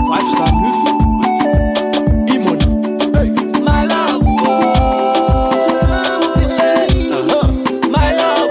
5-star music. E-money. Hey. My love, my love,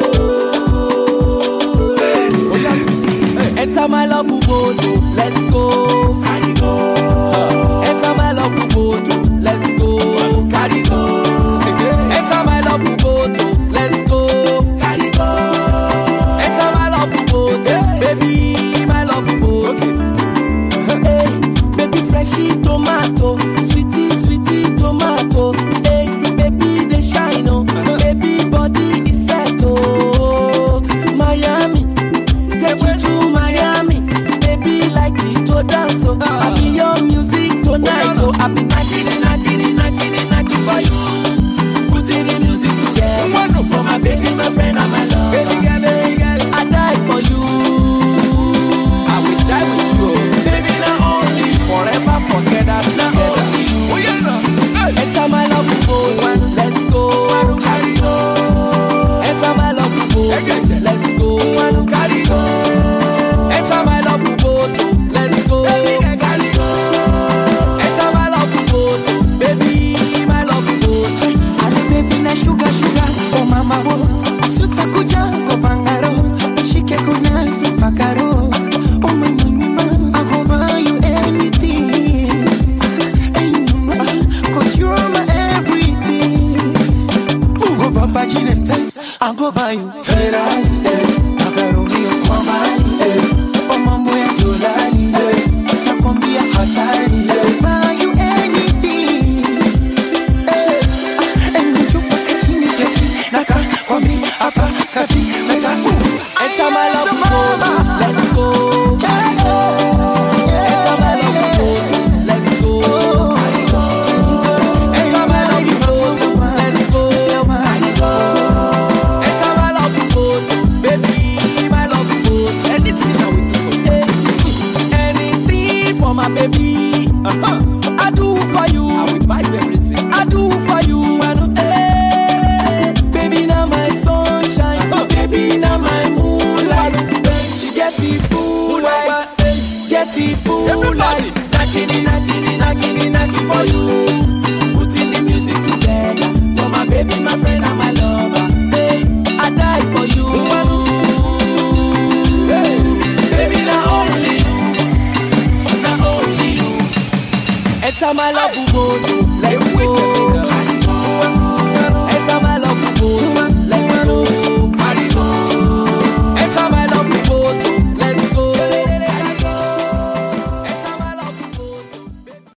hey. Enter my love boat, let's go. Carry go. Enter my love boat, let's go. Carry go. Enter my love boat, let's go. Carry go. Enter my love boat, baby, my love boat. Hey, baby, freshy tomato, sweetie tomato. Hey, baby, they shine oh, baby, body is set oh. Miami, take you to Miami, baby, like it to dance oh. I be your music tonight oh. I be knocking for you. Putting the music together for my baby, my friend, and my love. Baby girl, I die for you. I will die with you, baby. Not only forever, forget that. Not only you. Oh yeah, no. Enter my love boat, let's go. Carry go. Enter my love boat, let's go. Carry go. Enter my love boat, let's go. Carry go. Enter my love boat, baby, my love boat. Ale baby na sugar, oh mama wo. Asuta kuja ko bangaro, shike kuna sipakaro. Oh my mama, I go buy you anything, cause you're my everything. Go papa Ginette, I go buy you Ferrari, magaro mio kwa mali. Oh mambo ya dolari, nakwambia hatari. Buy you anything. Enter my love boat, let's go. Enter my love boat, let's go. Enter my love boat, let's go. Enter my love boat, baby, my love boat. Anything I will do for you, anything for my baby. I do for you. I will buy you everything. I do for you. Baby, now my sunshine. Baby, now my moonlight. She get the full light. Get the full light. Knocking for you. Putting the music together for my baby, my friend, and my lover. Hey, I die for you. Hey, baby, not only you. Enter my love boat.